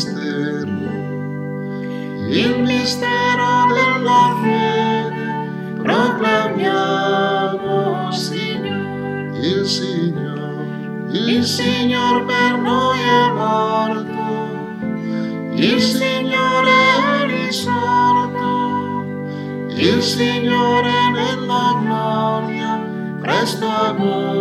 mistero della fede, proclamiamo, Signore. Il Signor per noi è morto, il Signore è risorto, il Signore nella gloria presto